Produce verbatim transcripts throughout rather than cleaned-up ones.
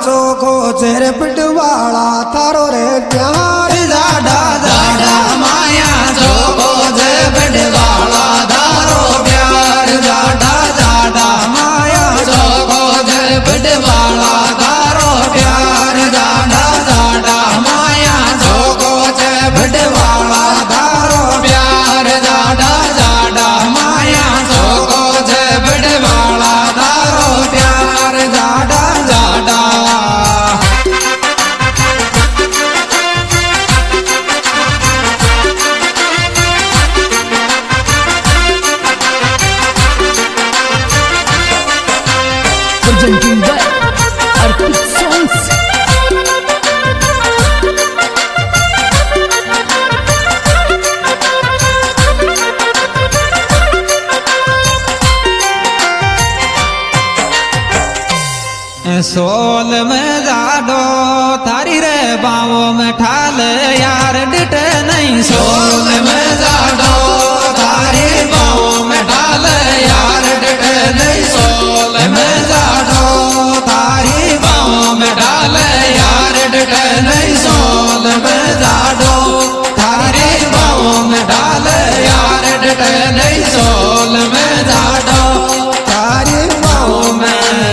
सोखो chair पिटवाला थारो रे प्यार जाडा जाडा माया सोखो जे पिटवाला थारो प्यार जाडा जाडा माया सोखो जे पिटवाला थारो प्यार जाडा जाडा माया सोखो जे पिटवाला थारो प्यार जाडा जाडा माया सोखो जे पिटवाला थारो प्यार जाडा जाडा presenting by Arpit Songs. सोल में जाडो थारी रे बावो में ठाल यार डिट नहीं सोल में जाडो थारी बावो में ठाल यार डिट नहीं सोल में जाडो थारी बावो में ठाल यार डिट नहीं सोल में जाडो थारी बावो में ठाल यार डिट नहीं सोल में जाडो थारी बावो में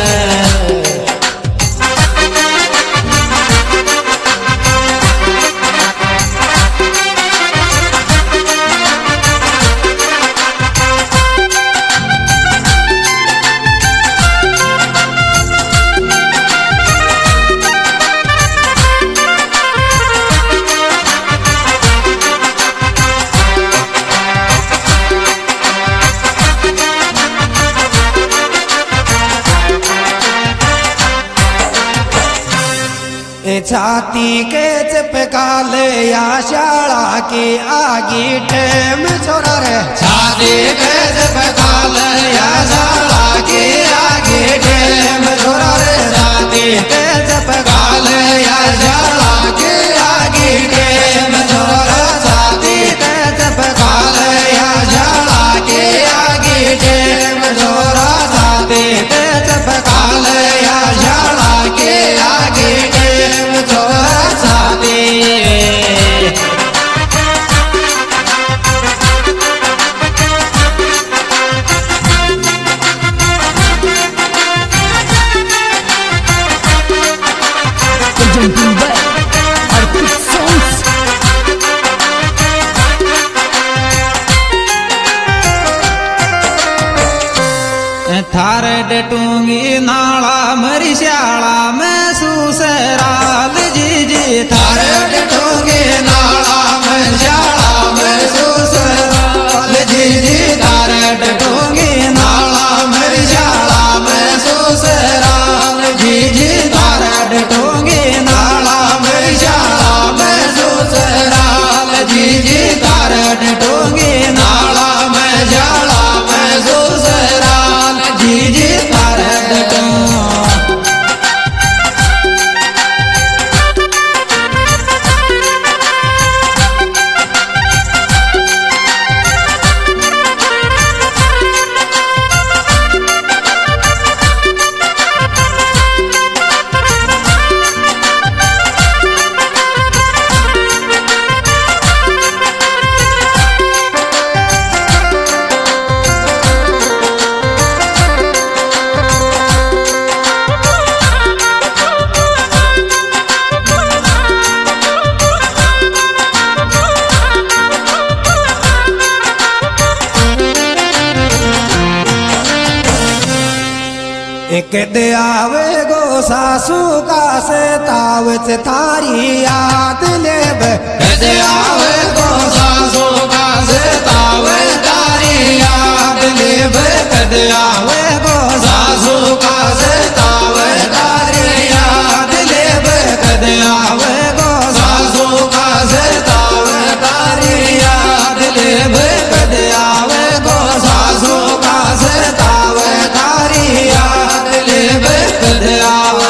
छाती के चिपकाले या शाला की आगी टेम छोरा रे छाती के चिपकाले या शाला की आगी टेम छोरा रे छाती के चिपकाले या शाला की आगी टेम छोरा छाती के चिपकाले या शाला की आगी टेम छोरा छाती के चिपकाले या शाला की आगी छोरा साथी Presenting by Arpit Songs. थारे डटूंगी नाला मरी श्याला में सुसराल जी जी थारे डटूंगी नाला में श्याला में सुसराल जी जी थारे डटूंगी नाला मरी श्याला में सुसराल जी जी थारे डटूंगी नाला मरी श्याला में सुसराल जी जी थारे डटूंगी नाला में श्याला में सुसराल जी जी थारे डटूंगी एक दे आवे गो सासू का से तावच थारी याद लेब दे आवे गो सासू का से तावे तारी याद लेब दे आवे गो सासू का से तावे तारी याद लेब दे आवे गो सासू का से तावे तारी याद लेब दे आवे गो सासू का से तावे तारी याद लेब दे आवे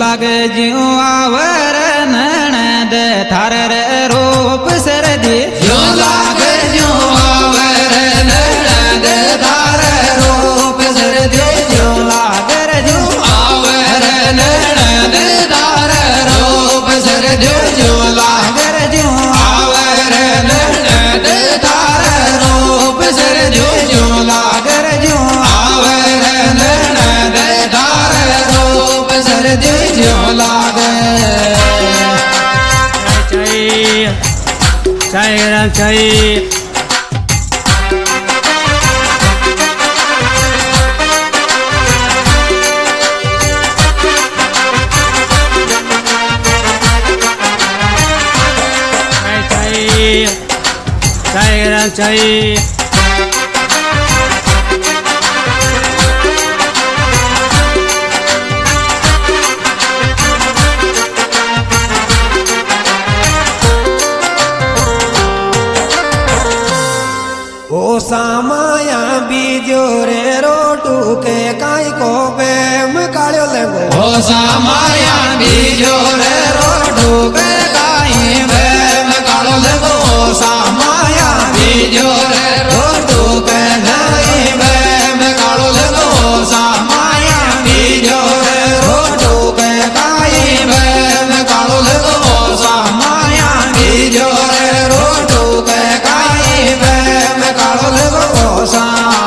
लागे ज्यो आवर ननद थार रूप सरदी ज्यो लागे ज्यो आवर ननद थार रूप सरदी ज्यो लागे ज्यो आवर ननद थार रूप सरदी ज्यो लागे ज्यो आवर ननद थार रूप सरदी ज्यो लागे ज्यो आवर ननद थार रूप सरदी ज्यो लागे जय राम जय जय राम जय ओ सामाया बीजो रे रोटू के काई को बेम कालो लेगो ओ सामाया बीजो रे रोटू के काई बेम कालो लेगो ओ सामाया बीजो रे रोटू के काई बेम कालो लेगो ओ सामाया बीजो रे रोटू के काई बेम कालो लेगो ओ सामाया बीजो रे रोटू के काई बेम कालो लेगो ओ सा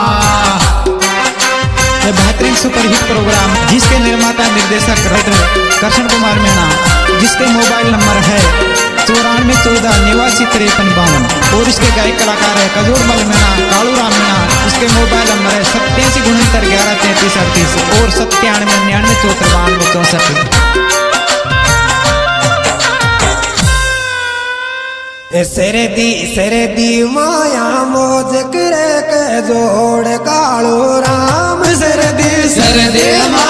बेहतरीन सुपरहिट प्रोग्राम जिसके निर्माता निर्देशक रत्न कृष्ण कुमार मीणा, जिसके मोबाइल नंबर है चौरानवे चौदह निवासी तिरपन बावन और इसके गायक कलाकार है खजूरमल मीणा, कालू राम मीणा। इसके मोबाइल नंबर है सत्यासी उनहत्तर ग्यारह तैंतीस अड़तीस और सत्तानवे निन्यानवे चौहत्तर बानवे चौसठ। सरदी सरदी माया मोज करे के जोड़ कालो राम सरदी सरदी